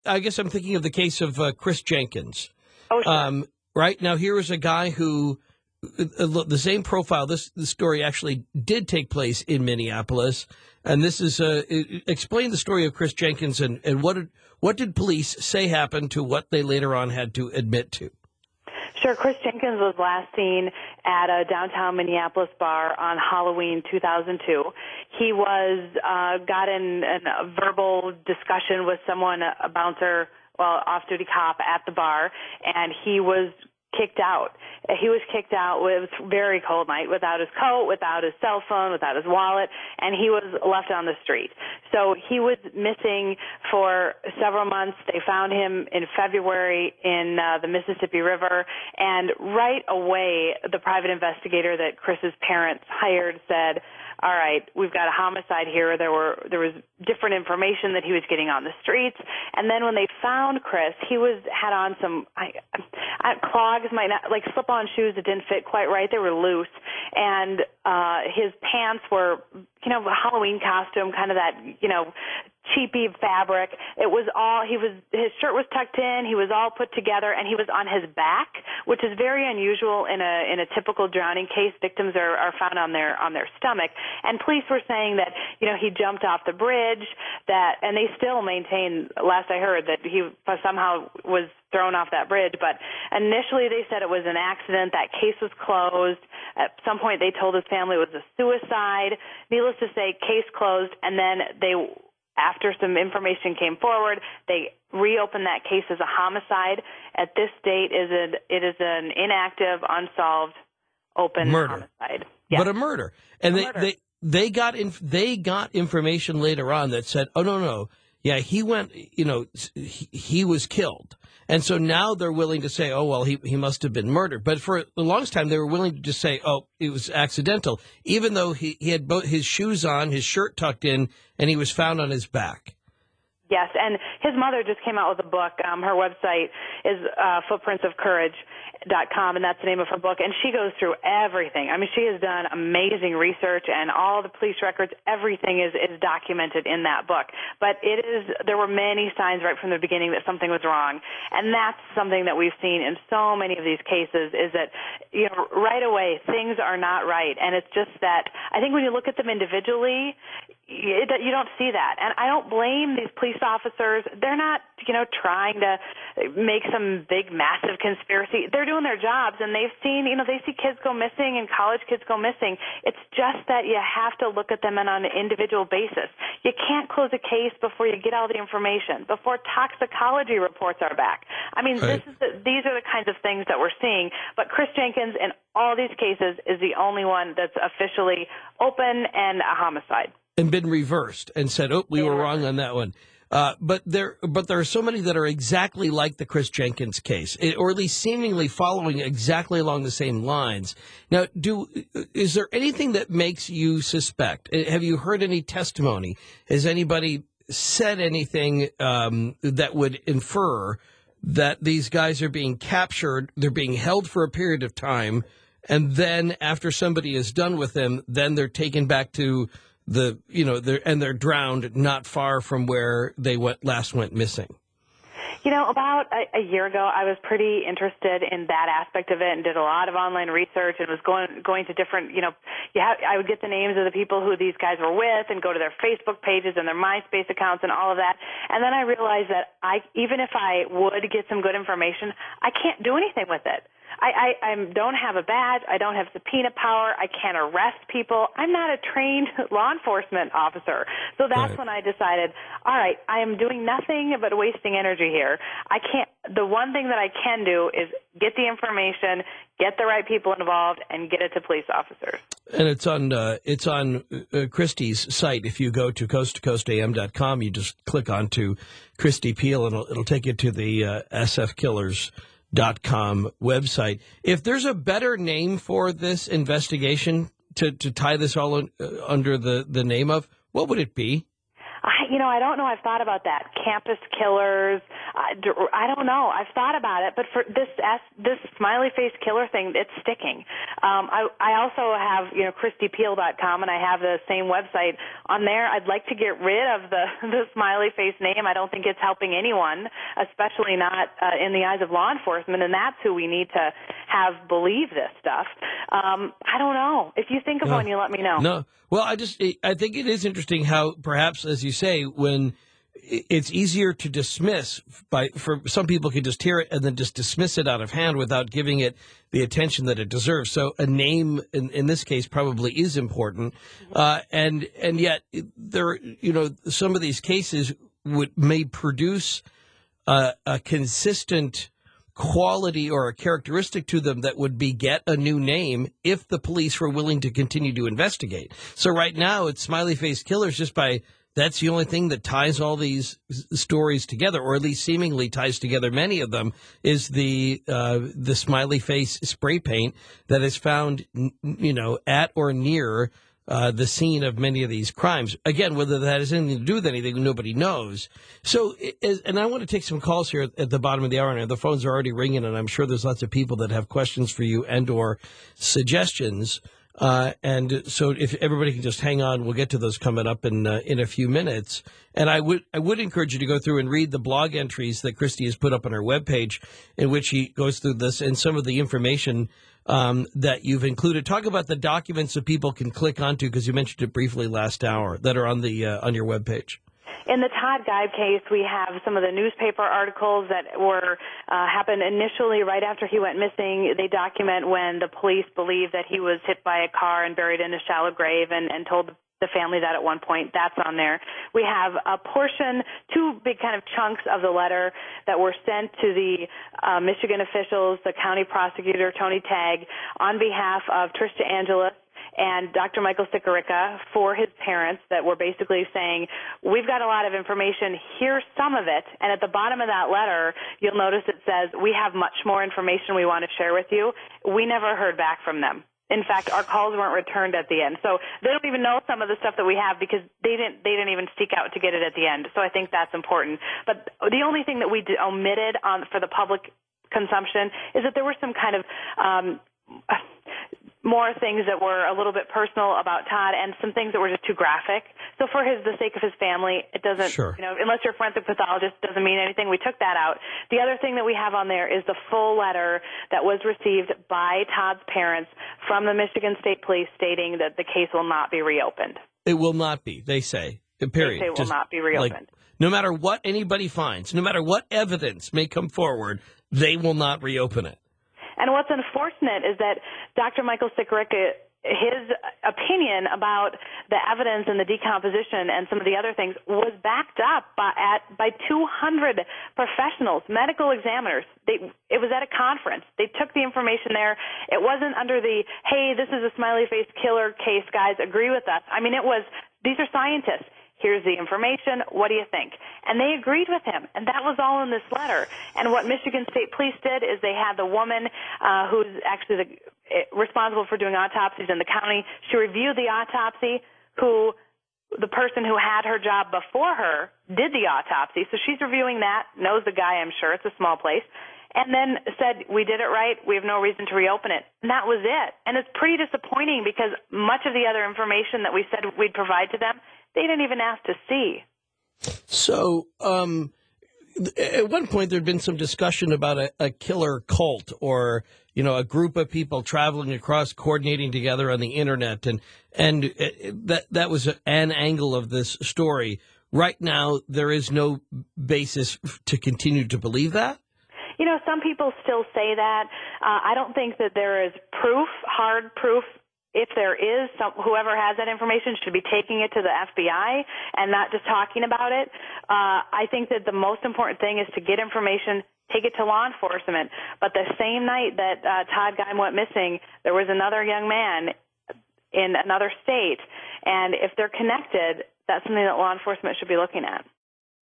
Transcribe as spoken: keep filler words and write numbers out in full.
I guess I'm thinking of the case of uh, Chris Jenkins. Oh, sure. Um, right now, here is a guy who uh, the same profile. This the story actually did take place in Minneapolis, and this is uh, explain the story of Chris Jenkins and and what did, what did police say happened to what they later on had to admit to. Sure. Chris Jenkins was last seen at a downtown Minneapolis bar on Halloween two thousand two. He was uh, got in, in a verbal discussion with someone, a bouncer, well, off-duty cop at the bar, and he was kicked out. He was kicked out. It was a very cold night, without his coat, without his cell phone, without his wallet, and he was left on the street. So he was missing for several months. They found him in February in uh, the Mississippi River, and right away, the private investigator that Chris's parents hired said, all right, we've got a homicide here. There were there was different information that he was getting on the streets, and then when they found Chris, he was had on some I, I, clogs, might not like slip-on shoes that didn't fit quite right. They were loose, and uh, his pants were, you know, a Halloween costume, kind of that, you know, cheapy fabric. It was all, he was, his shirt was tucked in, he was all put together, and he was on his back, which is very unusual in a, in a typical drowning case. Victims are, are found on their, on their stomach. And police were saying that, you know, he jumped off the bridge, that, and they still maintain, last I heard, that he somehow was thrown off that bridge. But initially they said it was an accident. That case was closed. At some point they told his family it was a suicide. Needless to say, case closed, and then they, after some information came forward, they reopened that case as a homicide. At this date, is it, it is an inactive, unsolved, open murder. homicide. Yes. But a murder. And a they, murder. they they got in, they got information later on that said, oh, no, no, yeah, he went, you know, he, he was killed. And so now they're willing to say, oh, well, he, he must have been murdered. But for the longest time, they were willing to just say, oh, it was accidental, even though he, he had both his shoes on, his shirt tucked in, and he was found on his back. Yes, and his mother just came out with a book. Um, her website is uh, footprints of courage dot com, and that's the name of her book. And she goes through everything. I mean, she has done amazing research, and all the police records, everything is, is documented in that book. But it is, there were many signs right from the beginning that something was wrong. And that's something that we've seen in so many of these cases, is that, you know, right away, things are not right. And it's just that, I think when you look at them individually, you, you don't see that. And I don't blame these police officers. They're not, you know, trying to make some big, massive conspiracy. They're doing their jobs, and they've seen, you know, they see kids go missing and college kids go missing. It's just that you have to look at them on an individual basis. You can't close a case before you get all the information, before toxicology reports are back. I mean, Right. this is the, these are the kinds of things that we're seeing. But Chris Jenkins, in all these cases, is the only one that's officially open and a homicide. And been reversed and said, oh, we Yeah. were wrong on that one. Uh, but there, but there are so many that are exactly like the Chris Jenkins case, or at least seemingly following exactly along the same lines. Now, do is there anything that makes you suspect? Have you heard any testimony? Has anybody said anything um, that would infer that these guys are being captured, they're being held for a period of time, and then after somebody is done with them, then they're taken back to the, you know, they're, and they're drowned not far from where they went, last went missing? You know, about a, a year ago, I was pretty interested in that aspect of it and did a lot of online research and was going going to different, you know, you have, I would get the names of the people who these guys were with and go to their Facebook pages and their MySpace accounts and all of that. And then I realized that I, even if I would get some good information, I can't do anything with it. I, I, I don't have a badge. I don't have subpoena power. I can't arrest people. I'm not a trained law enforcement officer. So that's Right. when I decided, all right, I am doing nothing but wasting energy here. I can't. The one thing that I can do is get the information, get the right people involved, and get it to police officers. And it's on uh, it's on uh, Christie's site. If you go to coast to coast a m dot com, you just click onto Christy Peel, and it'll, it'll take you to the uh, S F Killers dot com website. If there's a better name for this investigation to, to tie this all in, uh, under the, the name of, what would it be? I, you know, I don't know. I've thought about that. Campus killers. I, I don't know. I've thought about it, but for this this smiley face killer thing, it's sticking. Um, I, I also have, you know, Christy Peel dot com, and I have the same website on there. I'd like to get rid of the the smiley face name. I don't think it's helping anyone, especially not uh, in the eyes of law enforcement, and that's who we need to have believe this stuff. Um, I don't know. If you think of No. one, you let me know. No. Well, I just I think it is interesting how perhaps, as you say, when it's easier to dismiss by for some people can just hear it and then just dismiss it out of hand without giving it the attention that it deserves. So a name in, in this case probably is important, uh, and and yet there you know some of these cases would may produce uh, a consistent quality or a characteristic to them that would beget a new name if the police were willing to continue to investigate. So right now it's smiley face killers just by that's the only thing that ties all these stories together, or at least seemingly ties together many of them, is the uh, the smiley face spray paint that is found, you know, at or near uh, the scene of many of these crimes. Again, whether that has anything to do with anything, nobody knows. So, and I want to take some calls here at the bottom of the hour. Now, the phones are already ringing, and I'm sure there's lots of people that have questions for you and or suggestions. Uh, and so if everybody can just hang on, we'll get to those coming up in uh, in a few minutes. And I would I would encourage you to go through and read the blog entries that Christy has put up on her webpage, in which she goes through this and some of the information um, that you've included. Talk about the documents that people can click onto, because you mentioned it briefly last hour, that are on the uh, on your webpage. In the Todd Geib case, we have some of the newspaper articles that were uh, happened initially right after he went missing. They document when the police believed that he was hit by a car and buried in a shallow grave, and, and told the family that at one point. That's on there. We have a portion, two big kind of chunks of the letter that were sent to the uh, Michigan officials, the county prosecutor, Tony Tagg, on behalf of Trista Angelus and Doctor Michael Sikorica for his parents, that were basically saying, we've got a lot of information, here's some of it. And at the bottom of that letter, you'll notice it says, we have much more information we want to share with you. We never heard back from them. In fact, our calls weren't returned at the end. So they don't even know some of the stuff that we have, because they didn't they didn't even seek out to get it at the end. So I think that's important. But the only thing that we did, omitted on for the public consumption is that there were some kind of um, more things that were a little bit personal about Todd, and some things that were just too graphic. So for his, the sake of his family, it doesn't, sure. you know, unless you're a forensic pathologist, it doesn't mean anything. We took that out. The other thing that we have on there is the full letter that was received by Todd's parents from the Michigan State Police, stating that the case will not be reopened. It will not be, they say, period. They say it will Just not be reopened. Like, no matter what anybody finds, no matter what evidence may come forward, they will not reopen it. And what's unfortunate is that Doctor Michael Sikorica, his opinion about the evidence and the decomposition and some of the other things was backed up by, at, by two hundred professionals, medical examiners. They, it was at a conference. They took the information there. It wasn't under the, hey, this is a smiley face killer case, guys, agree with us. I mean, it was, these are scientists. Here's the information. What do you think? And they agreed with him, and that was all in this letter. And what Michigan State Police did is they had the woman uh, who's actually the, responsible for doing autopsies in the county. She reviewed the autopsy, who the person who had her job before her did the autopsy. So she's reviewing that, knows the guy, I'm sure. It's a small place. And then said, we did it right, we have no reason to reopen it. And that was it. And it's pretty disappointing, because much of the other information that we said we'd provide to them, they didn't even ask to see. So, um, at one point there'd been some discussion about a, a killer cult, or, you know, a group of people traveling across, coordinating together on the internet. And, and that, that was an angle of this story. Right now, there is no basis to continue to believe that. You know, some people still say that. Uh, I don't think that there is proof, hard proof. If there is, some, whoever has that information should be taking it to the F B I and not just talking about it. Uh, I think that the most important thing is to get information, take it to law enforcement. But the same night that uh, Todd Geib went missing, there was another young man in another state. And if they're connected, that's something that law enforcement should be looking at.